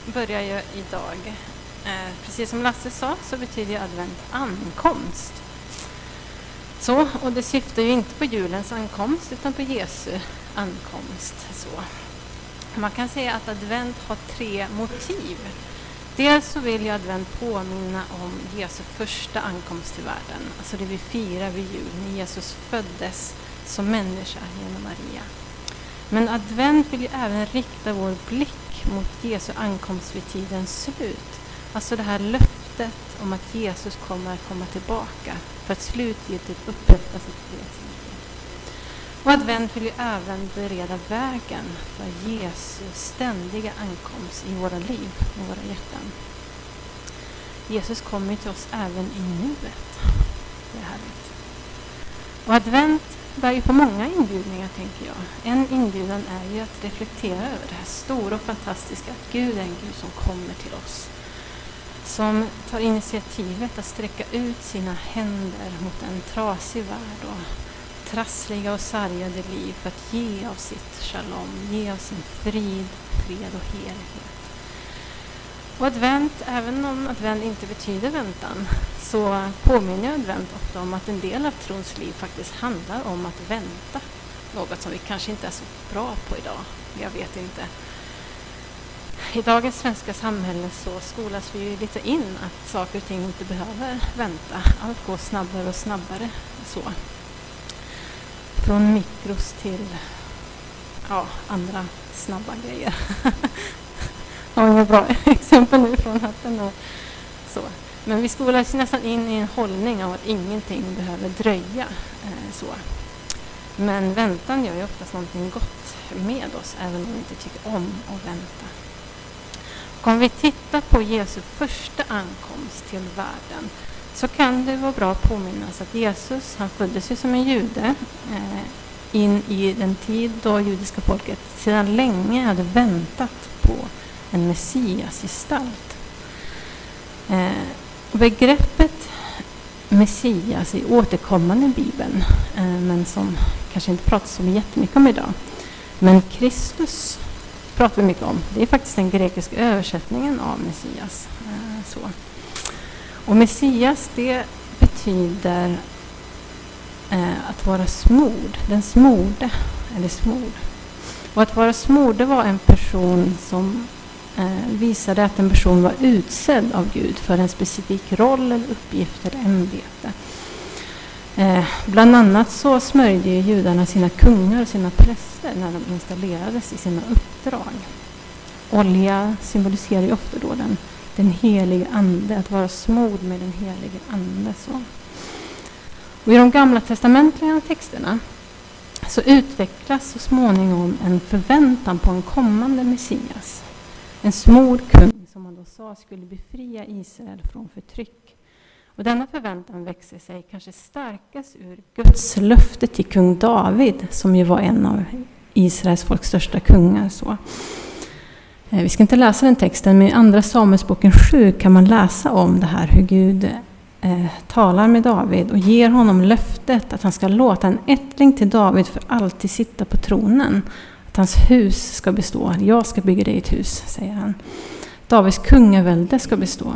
börjar ju idag. Precis som Lasse sa så betyder ju advent ankomst. Så, och det syftar ju inte på julens ankomst utan på Jesu ankomst. Så. Man kan säga att advent har 3 motiv. Dels så vill ju advent påminna om Jesu första ankomst till världen. Alltså det vi firar vid jul när Jesus föddes som människa genom Maria. Men advent vill ju även rikta vår blick mot Jesu ankomst vid tidens slut. Alltså det här löftet om att Jesus kommer att komma tillbaka för att slutgiltigt upprätta sitt fredsrike. Och advent vill ju även bereda vägen för Jesu ständiga ankomst i våra liv och våra hjärtan. Jesus kommer till oss även i nuet. Det är härligt. Och advent bär ju på många inbjudningar, tänker jag. En inbjudan är ju att reflektera över det här stora och fantastiska att Gud är en Gud som kommer till oss. Som tar initiativet att sträcka ut sina händer mot en trasig värld och trassliga och sargade liv för att ge oss sitt shalom, ge oss sin fred och helighet. Och advent, även om advent inte betyder väntan, så påminner advent ofta om att en del av trons liv faktiskt handlar om att vänta. Något som vi kanske inte är så bra på idag, jag vet inte. I dagens svenska samhälle så skolas vi ju lite in att saker och ting inte behöver vänta. Allt går snabbare och snabbare. Så. Från mikros till andra snabba grejer. Har inga bra exempel nu från hatten. Så. Men vi skolas nästan in i en hållning av att ingenting behöver dröja. Så. Men väntan gör ju oftast någonting gott med oss, även om vi inte tycker om att vänta. Och om vi tittar på Jesu första ankomst till världen så kan det vara bra att påminnas att Jesus, han föddes ju som en jude in i den tid då judiska folket sedan länge hade väntat på en Messias-gestalt. Begreppet Messias är återkommande i Bibeln, men som kanske inte pratas så jättemycket om idag. Men Kristus pratar vi mycket om. Det är faktiskt den grekiska översättningen av Messias. Så. Och Messias, det betyder att vara smord. Den smorde, eller smord. Och att vara smord, det var en person som visade att en person var utsedd av Gud för en specifik roll eller uppgift eller ämbete. Bland annat så smörjde ju judarna sina kungar och sina präster när de installerades i sina uppdrag. Olja symboliserar ju ofta då den helige ande, att vara smord med den helige ande. Så. Och i de gamla testamentliga texterna så utvecklas så småningom en förväntan på en kommande Messias. En smord kung som man då sa skulle befria Israel från förtryck. Och denna förväntan växer sig kanske starkast ur Guds löfte till kung David, som ju var en av Israels folks största kungar. Så. Vi ska inte läsa den texten, men i andra Samuelsboken 7 kan man läsa om det här, hur Gud talar med David och ger honom löftet att han ska låta en ättling till David för alltid sitta på tronen. Att hans hus ska bestå. Jag ska bygga dig ett hus, säger han. Davids kungavälde ska bestå.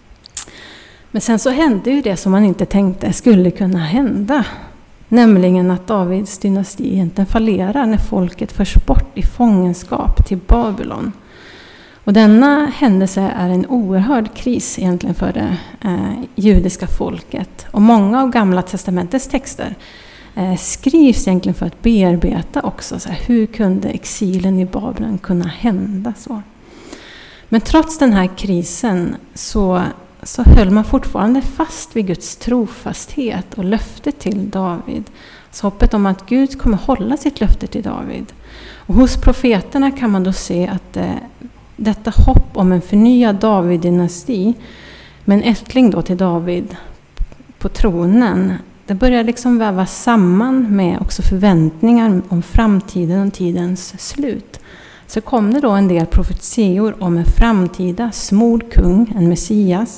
Men sen så hände ju det som man inte tänkte skulle kunna hända. Nämligen att Davids dynasti egentligen fallerar när folket förs bort i fångenskap till Babylon. Och denna händelse är en oerhörd kris egentligen för det judiska folket. Och många av Gamla testamentets texter skrivs egentligen för att bearbeta också. Så här, hur kunde exilen i Babylon kunna hända så? Men trots den här krisen så höll man fortfarande fast vid Guds trofasthet och löfte till David. Så hoppet om att Gud kommer hålla sitt löfte till David. Och hos profeterna kan man då se att detta hopp om en förnyad David-dynasti, med en ättling då till David på tronen, det börjar liksom vävas samman med också förväntningar om framtiden och tidens slut. Så kom det då en del profetior om en framtida smord kung, en Messias,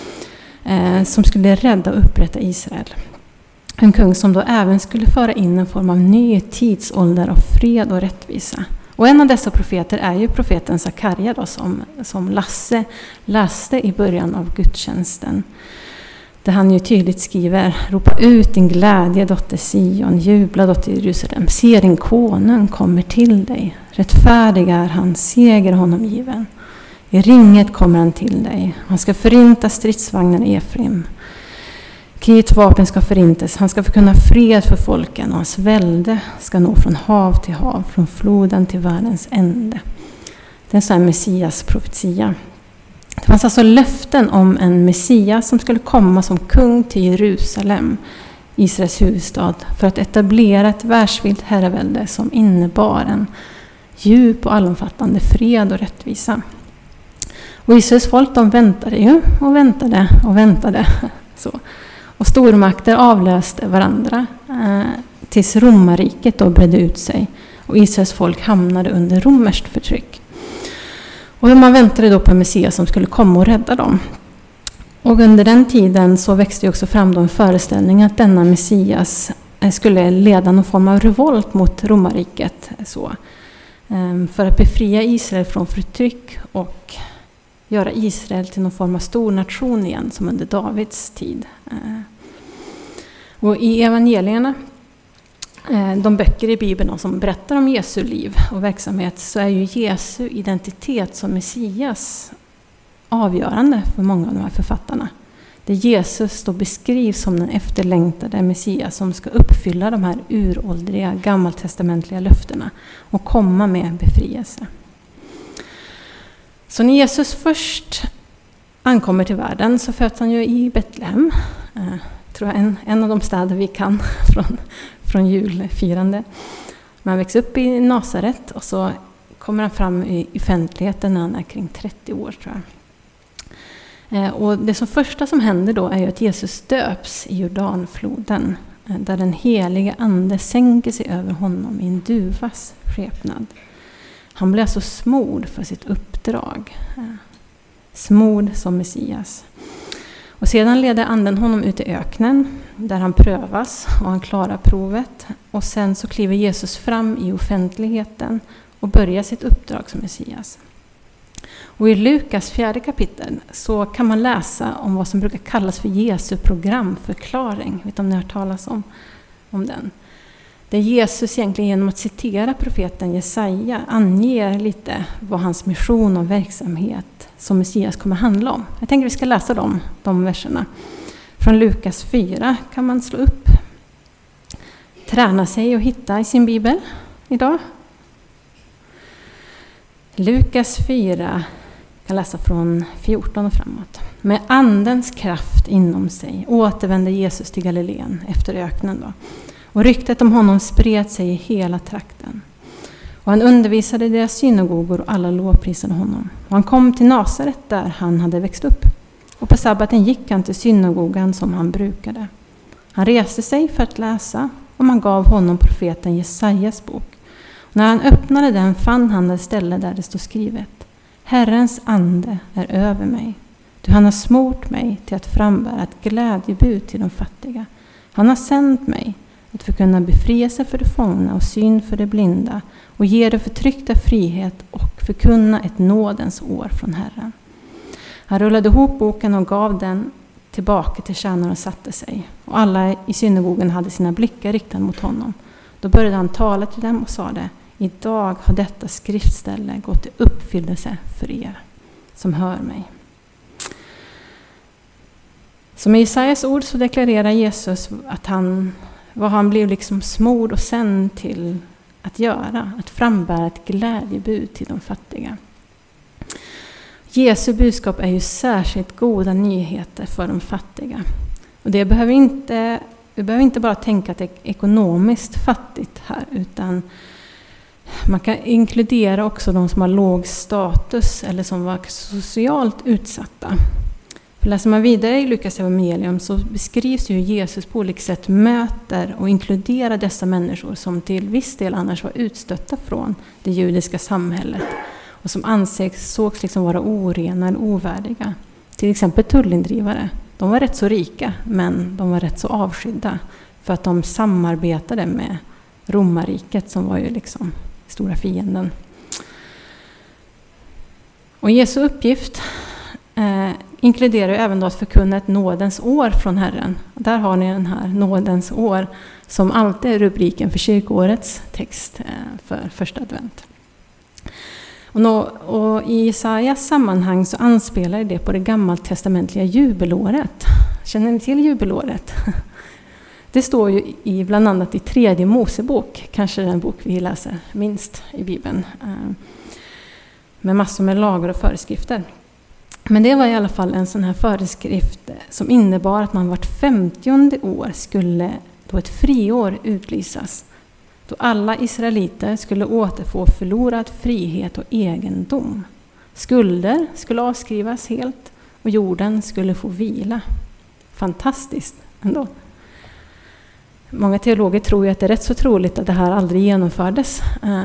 som skulle rädda och upprätta Israel. En kung som då även skulle föra in en form av ny tidsålder av fred och rättvisa. Och en av dessa profeter är ju profeten Sakarja då, som Lasse läste i början av gudstjänsten. Där han ju tydligt skriver: ropa ut din glädje, dotter Sion, jubla, dotter Jerusalem. Se, din konung kommer till dig. Rättfärdig är han, seger honom given. I ringet kommer han till dig. Han ska förinta stridsvagnen i Efraim. Krigets vapen ska förintas. Han ska förkunna fred för folken, och hans välde ska nå från hav till hav, från floden till världens ände. Det är en sån här Messias profetia. Det fanns alltså löften om en Messias som skulle komma som kung till Jerusalem, Israels huvudstad, för att etablera ett världsvitt herravälde som innebar en djup och allomfattande fred och rättvisa. Och Israels folk, de väntade ju och väntade och väntade. Så. Och stormakter avlöste varandra tills romarriket då bredde ut sig och Israels folk hamnade under romerskt förtryck. Och man väntade då på en Messias som skulle komma och rädda dem. Och under den tiden så växte också fram då en föreställning att denna Messias skulle leda någon form av revolt mot romarriket, så, för att befria Israel från förtryck och göra Israel till någon form av stor nation igen, som under Davids tid. Och i evangelierna, de böcker i Bibeln som berättar om Jesu liv och verksamhet, så är ju Jesu identitet som Messias avgörande för många av de här författarna. Där Jesus då beskrivs som den efterlängtade Messias som ska uppfylla de här uråldriga gammaltestamentliga löftena och komma med befrielse. Så när Jesus först ankommer till världen så föds han ju i Betlehem. Tror jag en av de städer vi kan från julfirande. Man växer upp i Nasaret och så kommer han fram i offentligheten när han är kring 30 år, tror jag. Och det första som händer då är ju att Jesus döps i Jordanfloden, där den heliga ande sänker sig över honom i en duvas skepnad. Han blir alltså smord för sitt uppdrag. Smord som Messias. Och sedan leder anden honom ut i öknen där han prövas och han klarar provet. Och sen så kliver Jesus fram i offentligheten och börjar sitt uppdrag som Messias. Och i Lukas 4 kapitel så kan man läsa om vad som brukar kallas för Jesu programförklaring. Vet inte om ni har hört talas om den. Där Jesus egentligen genom att citera profeten Jesaja anger lite vad hans mission och verksamhet som Messias kommer handla om. Jag tänker att vi ska läsa de verserna. Från Lukas 4 kan man slå upp. Träna sig och hitta i sin bibel idag. Lukas 4 kan läsa från 14 och framåt. Med andens kraft inom sig återvände Jesus till Galileen efter öknen då. Och ryktet om honom spred sig i hela trakten. Och han undervisade i deras synagogor och alla lovprisade honom. Och han kom till Nasaret där han hade växt upp. Och på sabbaten gick han till synagogan som han brukade. Han reste sig för att läsa och man gav honom profeten Jesajas bok. Och när han öppnade den fann han det ställe där det stod skrivet: Herrens ande är över mig. Han har smort mig till att frambära ett glädjebud till de fattiga. Han har sänt mig att förkunna befrielse för de fångna och syn för de blinda och ge de förtryckta frihet och förkunna ett nådens år från Herren. Han rullade ihop boken och gav den tillbaka till tjänaren och satte sig. Och alla i synagogan hade sina blickar riktade mot honom. Då började han tala till dem och sade: Idag har detta skriftställe gått i uppfyllelse för er som hör mig. Så med Jesajas ord så deklarerar Jesus att vad han blev liksom smord och sänd till att göra, att frambära ett glädjebud till de fattiga. Jesu budskap är ju särskilt goda nyheter för de fattiga. Och vi behöver inte bara tänka att det är ekonomiskt fattigt här, utan man kan inkludera också de som har låg status eller som var socialt utsatta. För läser man vidare i Lukas evangelium så beskrivs ju Jesus på olika sätt möter och inkluderar dessa människor som till viss del annars var utstötta från det judiska samhället och som sågs liksom vara orena eller ovärdiga. Till exempel tullindrivare. De var rätt så rika, men de var rätt så avskydda för att de samarbetade med romarriket som var ju liksom stora fienden. Och Jesu uppgift inkluderar ju även då att förkunna ett nådens år från Herren. Där har ni den här nådens år som alltid är rubriken för kyrkoårets text för första advent. Och i Jesajas sammanhang så anspelar det på det gammaltestamentliga jubelåret. Känner ni till jubelåret? Det står ju bland annat i 3:e Mosebok, kanske den bok vi läser minst i Bibeln, med massor med lagar och föreskrifter. Men det var i alla fall en sån här föreskrift som innebar att man vart 50:e år skulle då ett friår utlysas. Då alla israeliter skulle återfå förlorad frihet och egendom. Skulder skulle avskrivas helt och jorden skulle få vila. Fantastiskt ändå. Många teologer tror ju att det är rätt så troligt att det här aldrig genomfördes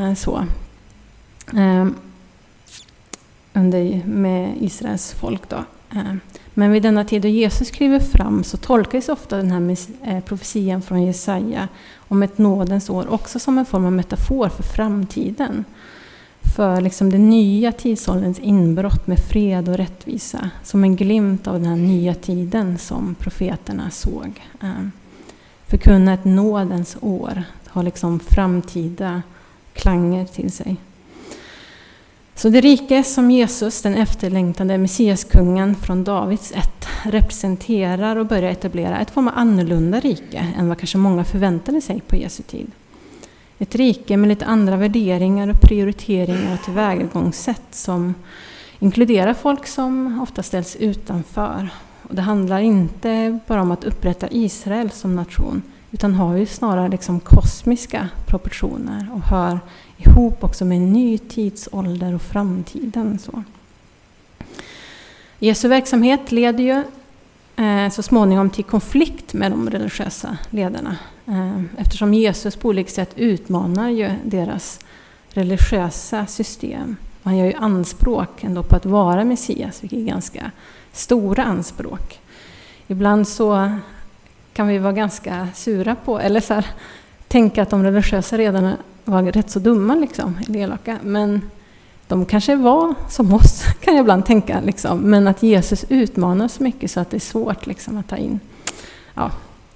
med Israels folk då. Men vid denna tid då Jesus skriver fram så tolkas ofta den här profetian från Jesaja om ett nådens år också som en form av metafor för framtiden. För liksom den nya tidsålderns inbrott med fred och rättvisa. Som en glimt av den här nya tiden som profeterna såg. Förkunna ett nådens år har liksom framtida klanger till sig. Så det rike som Jesus, den efterlängtade messiaskungen från Davids ett, representerar och börjar etablera ett form av annorlunda rike än vad kanske många förväntade sig på Jesu tid. Ett rike med lite andra värderingar och prioriteringar och tillvägagångssätt som inkluderar folk som ofta ställs utanför. Och det handlar inte bara om att upprätta Israel som nation utan har ju snarare liksom kosmiska proportioner och hör ihop också med en ny tidsålder och framtiden. Så. Jesu verksamhet leder ju så småningom till konflikt med de religiösa ledarna. Eftersom Jesus på olika sätt utmanar ju deras religiösa system. Han gör ju anspråk ändå på att vara Messias, vilket är ganska stora anspråk. Ibland så kan vi vara ganska sura på, eller så här, tänka att de religiösa ledarna var rätt så dumma liksom, elaka. Men de kanske var som oss, kan jag ibland tänka. Liksom. Men att Jesus utmanar så mycket så att det är svårt liksom, att ta in. Ja.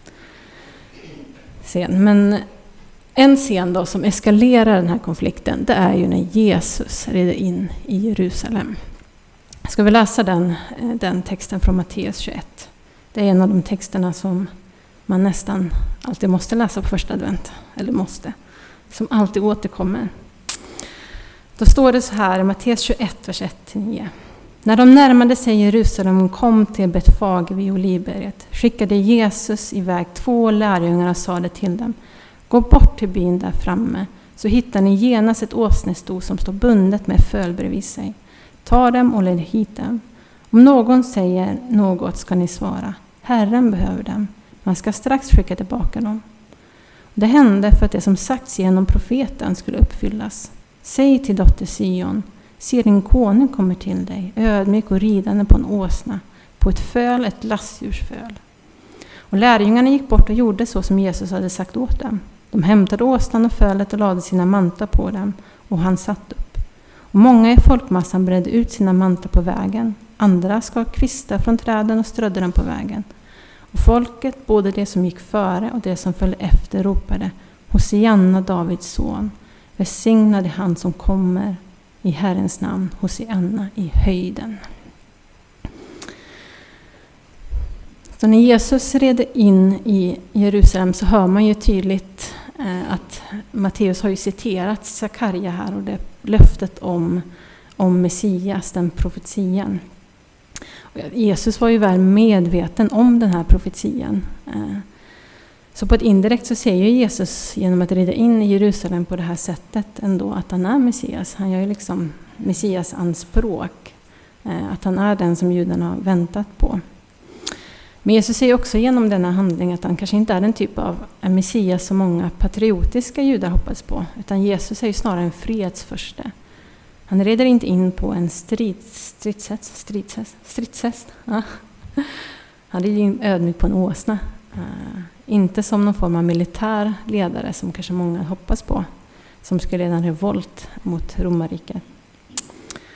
Men en scen då som eskalerar den här konflikten, det är ju när Jesus rider in i Jerusalem. Ska vi läsa den texten från Matteus 21? Det är en av de texterna som man nästan alltid måste läsa på första advent. Eller måste. Som alltid återkommer. Då står det så här i Matteus 21, vers 1-9. När de närmade sig Jerusalem och kom till Betfage vid Olivberget skickade Jesus iväg 2 lärjungar och sade till dem: gå bort till byn där framme, så hittar ni genast ett åsnesto som står bundet med föl bredvid sig. Ta dem och led hit dem. Om någon säger något ska ni svara: Herren behöver dem. Man ska strax skicka tillbaka dem. Det hände för att det som sagts genom profeten skulle uppfyllas. Säg till dotter Sion: se, din konung kommer till dig, ödmjuk och ridande på en åsna, på ett föl, ett lastdjursföl. Och lärjungarna gick bort och gjorde så som Jesus hade sagt åt dem. De hämtade åsnan och fölet och lade sina mantar på dem, och han satt upp. Och många i folkmassan bredde ut sina mantar på vägen. Andra skar kvistar från träden och strödde dem på vägen. Och folket, både det som gick före och det som följde efter, ropade: Hosianna, Davids son, välsignad är han som kommer i Herrens namn, Hosianna i höjden. Så när Jesus red in i Jerusalem så hör man ju tydligt att Matteus har ju citerat Sakarja här och det löftet om Messias, den profetian. Jesus var ju väl medveten om den här profetian. Så på ett indirekt så ser ju Jesus genom att rida in i Jerusalem på det här sättet ändå att han är Messias. Han gör ju liksom Messias anspråk. Att han är den som judarna har väntat på. Men Jesus säger också genom denna handling att han kanske inte är den typ av Messias som många patriotiska judar hoppas på. Utan Jesus är ju snarare en fredsförste. Han rider inte in på en stridshäst. Ja. Han rider in ödmjuk på en åsna. Inte som någon form av militär ledare som kanske många hoppas på. Som skulle leda en revolt mot romarriket.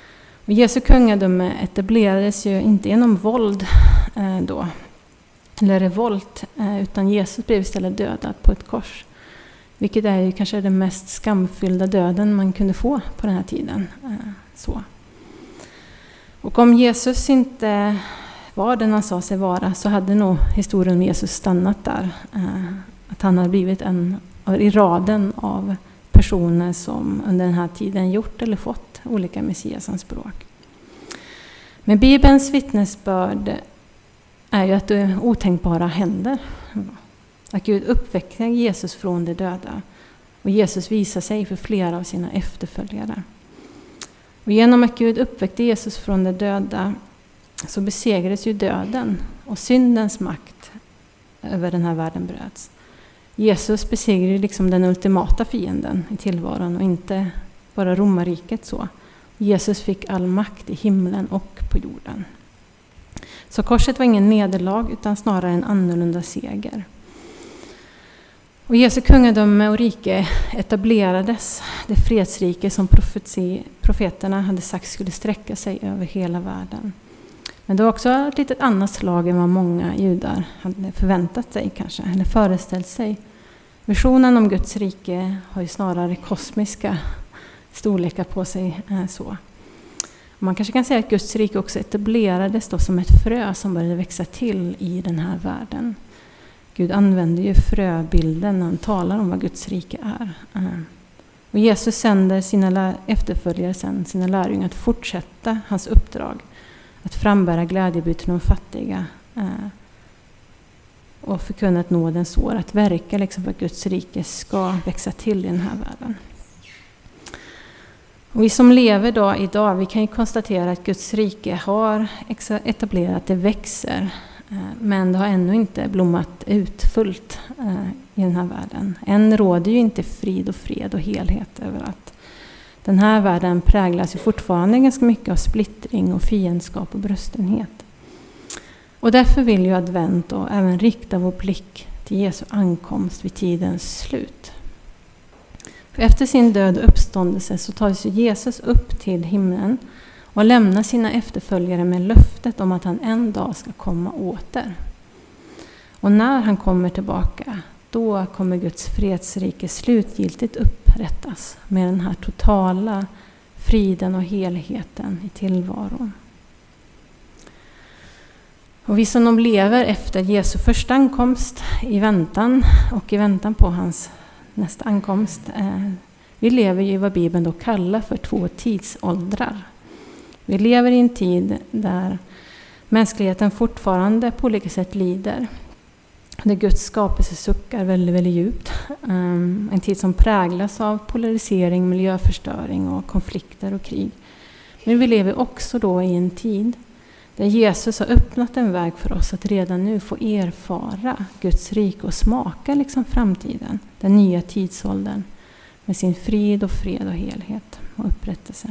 Och Jesu kungadöme etablerades ju inte genom våld då, eller revolt, utan Jesus blev istället dödad på ett kors. Vilket är ju kanske den mest skamfyllda döden man kunde få på den här tiden. Så. Och om Jesus inte var den han sa sig vara, så hade nog historien om Jesus stannat där. Att han hade blivit en i raden av personer som under den här tiden gjort eller fått olika messiasanspråk. Men Bibelns vittnesbörd är ju att det otänkbara händer. Att Gud uppväcker Jesus från de döda. Och Jesus visar sig för flera av sina efterföljare. Och genom att Gud uppväckte Jesus från de döda så besegrades ju döden och syndens makt över den här världen bröts. Jesus besegrade liksom den ultimata fienden i tillvaron och inte bara romarriket så. Jesus fick all makt i himlen och på jorden. Så korset var ingen nederlag utan snarare en annorlunda seger. Och Jesu kungadöme och rike etablerades, det fredsrike som profeterna hade sagt skulle sträcka sig över hela världen. Men det var också ett litet annat slag än vad många judar hade förväntat sig kanske, eller föreställt sig. Visionen om Guds rike har ju snarare kosmiska storlekar på sig så. Man kanske kan säga att Guds rike också etablerades då som ett frö som började växa till i den här världen. Gud använder ju fröbilden när han talar om vad Guds rike är. Och Jesus sänder sina efterföljare sen, sina lärjungar, att fortsätta hans uppdrag. Att frambära glädjebud till de fattiga. Och förkunna ett nådens år. Att verka liksom för att Guds rike ska växa till i den här världen. Och vi som lever då idag, vi kan ju konstatera att Guds rike har etablerat, det växer. Men det har ännu inte blommat ut fullt i den här världen. Än råder ju inte frid och helhet överallt. Den här världen präglas ju fortfarande ganska mycket av splittring och fiendskap och bröstenhet. Och därför vill ju advent och även rikta vår blick till Jesu ankomst vid tidens slut. För efter sin död och uppståndelse så tar sig Jesus upp till himlen och lämnar sina efterföljare med löftet om att han en dag ska komma åter. Och när han kommer tillbaka, då kommer Guds fredsrike slutgiltigt upprättas med den här totala friden och helheten i tillvaron. Och vi som lever efter Jesu första ankomst i väntan på hans nästa ankomst, vi lever ju vad Bibeln då kallar för 2 tidsåldrar. Vi lever i en tid där mänskligheten fortfarande på olika sätt lider. Där Guds skapelse suckar väldigt, väldigt djupt. En tid som präglas av polarisering, miljöförstöring och konflikter och krig. Men vi lever också då i en tid där Jesus har öppnat en väg för oss att redan nu få erfara Guds rike och smaka liksom framtiden. Den nya tidsåldern med sin frid och fred och helhet och upprättelse.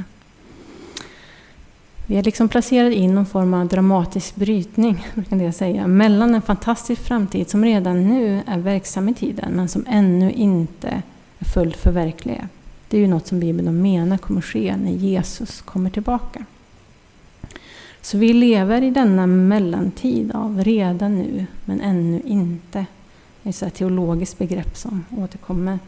Vi är liksom placerade in någon form av dramatisk brytning, kan jag säga, mellan en fantastisk framtid som redan nu är verksam i tiden men som ännu inte är fullt förverkligad. Det är ju något som Bibeln menar kommer ske när Jesus kommer tillbaka. Så vi lever i denna mellantid av redan nu men ännu inte. Det är ett teologiskt begrepp som återkommer.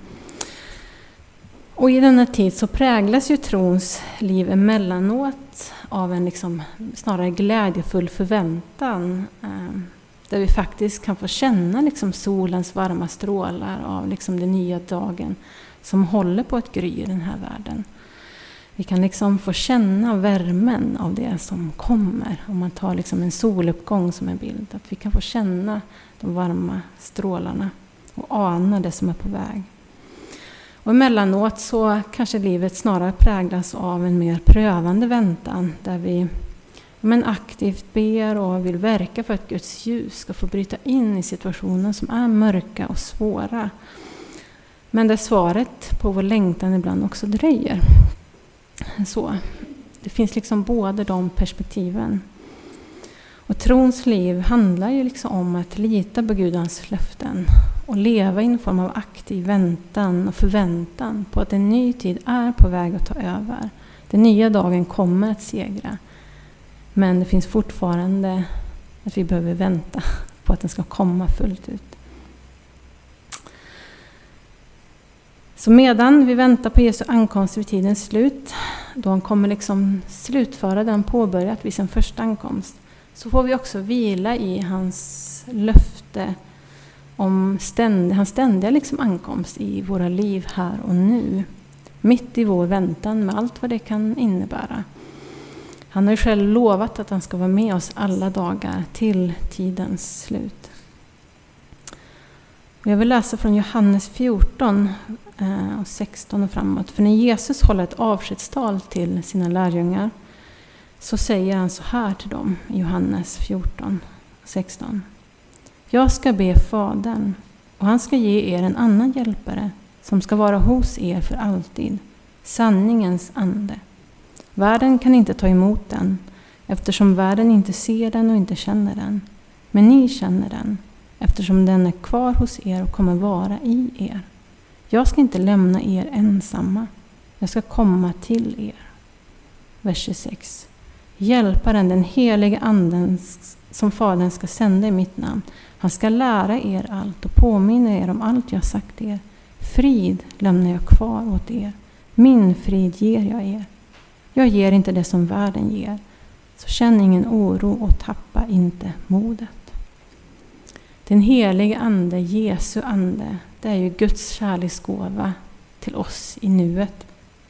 Och i denna tid så präglas ju trons liv emellanåt av en liksom snarare glädjefull förväntan. Där vi faktiskt kan få känna liksom solens varma strålar av liksom den nya dagen som håller på att gry i den här världen. Vi kan liksom få känna värmen av det som kommer. Om man tar liksom en soluppgång som en bild. Att vi kan få känna de varma strålarna och ana det som är på väg. Och emellanåt så kanske livet snarare präglas av en mer prövande väntan. Där vi aktivt ber och vill verka för att Guds ljus ska få bryta in i situationer som är mörka och svåra. Men där svaret på vår längtan ibland också dröjer. Så, det finns liksom båda de perspektiven. Och trons liv handlar ju liksom om att lita på Gudans löften och leva i en form av aktiv väntan och förväntan på att en ny tid är på väg att ta över. Den nya dagen kommer att segra. Men det finns fortfarande att vi behöver vänta på att den ska komma fullt ut. Så medan vi väntar på Jesu ankomst vid tidens slut, då han kommer liksom slutföra den påbörjat vid sin första ankomst, så får vi också vila i hans löfte om hans ständiga liksom ankomst i våra liv här och nu. Mitt i vår väntan med allt vad det kan innebära. Han har ju själv lovat att han ska vara med oss alla dagar till tidens slut. Jag vill läsa från Johannes 14 och 16 och framåt. För när Jesus håller ett avskedstal till sina lärjungar, så säger han så här till dem i Johannes 14 och 16. Jag ska be Fadern, och han ska ge er en annan hjälpare som ska vara hos er för alltid, sanningens ande. Världen kan inte ta emot den, eftersom världen inte ser den och inte känner den. Men ni känner den, eftersom den är kvar hos er och kommer vara i er. Jag ska inte lämna er ensamma. Jag ska komma till er. Vers 26. Hjälparen, den helige anden som Fadern ska sända i mitt namn. Han ska lära er allt och påminna er om allt jag sagt er. Frid lämnar jag kvar åt er. Min frid ger jag er. Jag ger inte det som världen ger. Så känn ingen oro och tappa inte modet. Den helige ande, Jesu ande, det är ju Guds kärleksgåva till oss i nuet.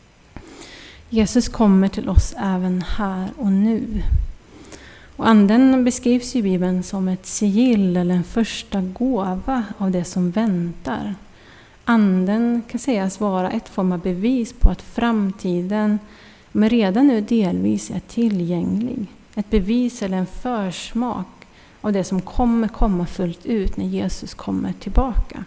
Jesus kommer till oss även här och nu. Och anden beskrivs i Bibeln som ett sigill eller en första gåva av det som väntar. Anden kan sägas vara ett form av bevis på att framtiden, men redan nu delvis, är tillgänglig. Ett bevis eller en försmak av det som kommer komma fullt ut när Jesus kommer tillbaka.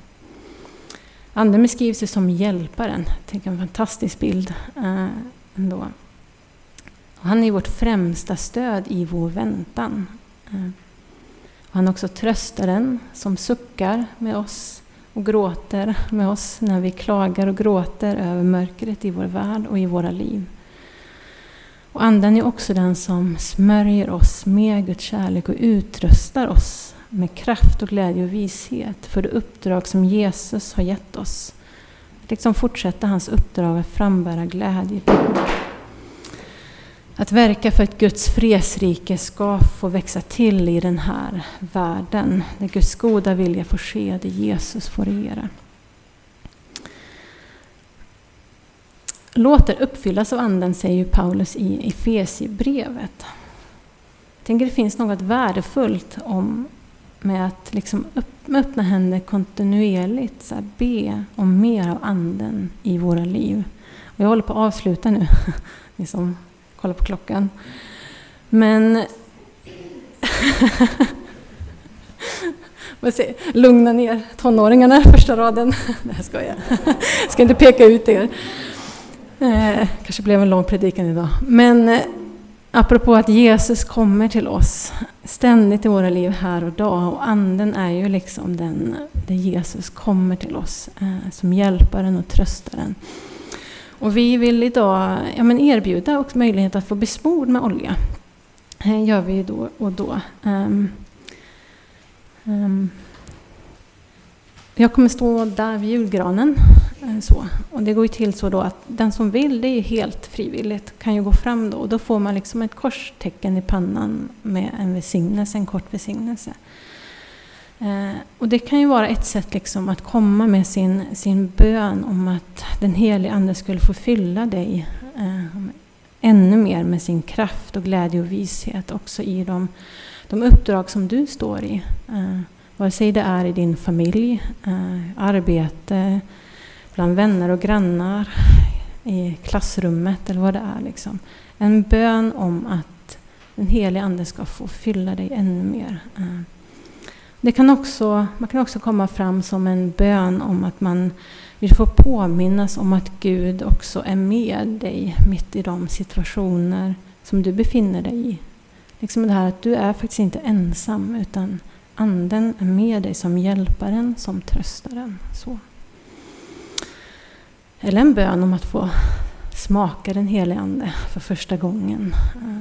Anden beskrivs som hjälparen. Jag tycker en fantastisk bild ändå. Och han är vårt främsta stöd i vår väntan. Och han är också tröstaren som suckar med oss och gråter med oss när vi klagar och gråter över mörkret i vår värld och i våra liv. Och anden är också den som smörjer oss med Guds kärlek och utrustar oss med kraft och glädje och vishet för det uppdrag som Jesus har gett oss. Liksom fortsätta hans uppdrag att frambära glädje. Att verka för att Guds fredsrike ska få växa till i den här världen. Där Guds goda vilja får ske, där Jesus får regera. Låter uppfyllas av anden, säger Paulus i Efesierbrevet. Jag tänker det finns något värdefullt med att liksom med öppna händer kontinuerligt så här, be om mer av anden i våra liv. Och jag håller på att avsluta nu, ni som kollar på klockan. Men lugna ner tonåringarna, första raden. Det här ska jag. Ska inte peka ut er. Kanske blev en lång predikan idag. Men apropå att Jesus kommer till oss ständigt i våra liv här och dag. Och anden är ju liksom där Jesus kommer till oss som hjälparen och tröstaren. Och vi vill idag erbjuda också möjlighet att få besmord med olja. Gör vi då och då. Jag kommer stå där vid julgranen. Så. Och det går ju till så då att den som vill, det är helt frivilligt, kan ju gå fram då. Och då får man liksom ett korstecken i pannan med en kort välsignelse. Och det kan ju vara ett sätt liksom att komma med sin bön om att den helige ande skulle få fylla dig ännu mer med sin kraft och glädje och vishet också i de uppdrag som du står i. Vare sig det är i din familj, arbete, bland vänner och grannar, i klassrummet eller vad det är. Liksom. En bön om att den helige ande ska få fylla dig ännu mer. Man kan också komma fram som en bön om att man vill få påminnas om att Gud också är med dig mitt i de situationer som du befinner dig i. Liksom det här att du är faktiskt inte ensam, utan anden är med dig som hjälparen, som tröstaren. Så. Eller en bön om att få smaka den heliga ande för första gången.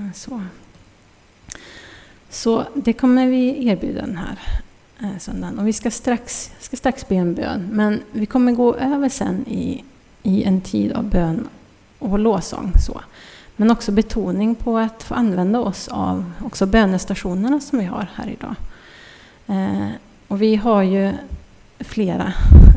Så det kommer vi erbjuda den här söndagen. Och vi ska strax be en bön. Men vi kommer gå över sen i en tid av bön och lovsång. Men också betoning på att få använda oss av också bönestationerna som vi har här idag. Och vi har ju flera.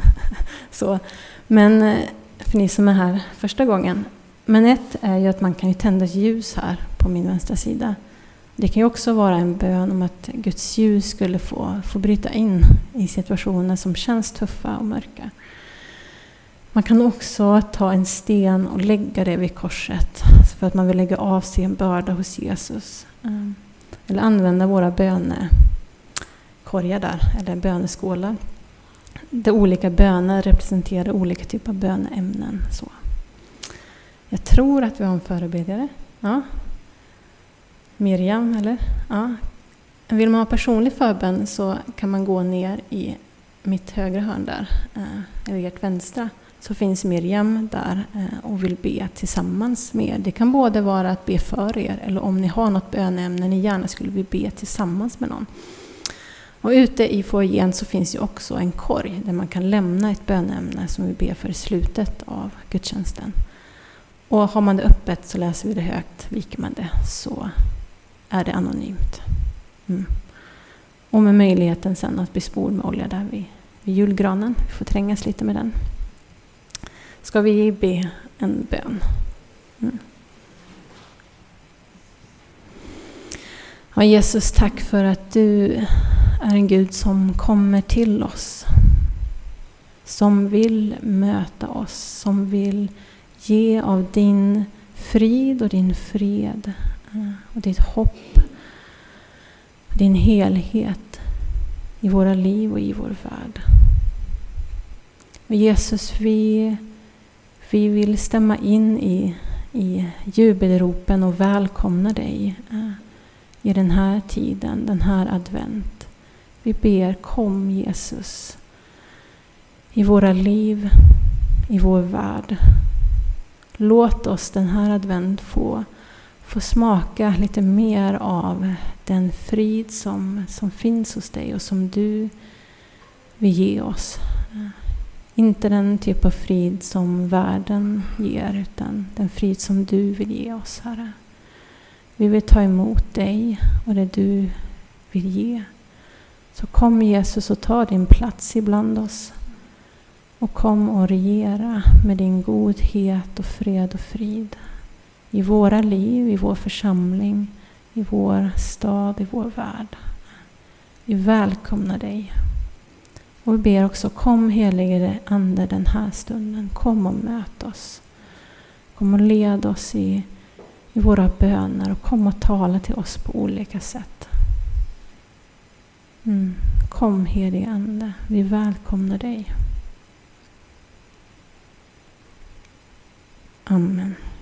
Men för ni som är här första gången. Men ett är ju att man kan ju tända ett ljus här på min vänstra sida. Det kan ju också vara en bön om att Guds ljus skulle få bryta in i situationer som känns tuffa och mörka. Man kan också ta en sten och lägga det vid korset för att man vill lägga av sig en börda hos Jesus. Eller använda våra bönekorgar där, eller böneskålar. Där olika böner representerar olika typer av böneämnen. Jag tror att vi har en förebedjare. Ja. Miriam, eller? Ja. Vill man ha personlig förbön så kan man gå ner i mitt högra hörn där, eller ert vänstra. Så finns Miriam där och vill be tillsammans med er. Det kan både vara att be för er, eller om ni har något böneämne ni gärna skulle vilja be tillsammans med någon. Och ute i foajén så finns ju också en korg där man kan lämna ett böneämne som vi ber för i slutet av gudstjänsten. Och har man det öppet så läser vi det högt, viker man det så är det anonymt. Och med möjligheten sen att bli spord med olja där vid julgranen. Vi får trängas lite med den. Ska vi be en bön? Ja, Jesus, tack för att du är en Gud som kommer till oss. Som vill möta oss. Som vill ge av din frid och din fred. Och ditt hopp. Din helhet i våra liv och i vår värld. Och Jesus, vi vill stämma in i jubelropen och välkomna dig i den här tiden, den här advent. Vi ber, kom Jesus i våra liv, i vår värld. Låt oss den här advent få smaka lite mer av den frid som finns hos dig och som du vill ge oss. Inte den typ av frid som världen ger, utan den frid som du vill ge oss, Herre. Vi vill ta emot dig och det du vill ge. Så kom Jesus och ta din plats ibland oss. Och kom och regera med din godhet och fred och frid. I våra liv, i vår församling, i vår stad, i vår värld. Vi välkomnar dig. Och vi ber också, kom helige Ande den här stunden. Kom och möt oss. Kom och led oss i våra böner och kom och tala till oss på olika sätt. Kom helige Ande, vi välkomnar dig. Amen.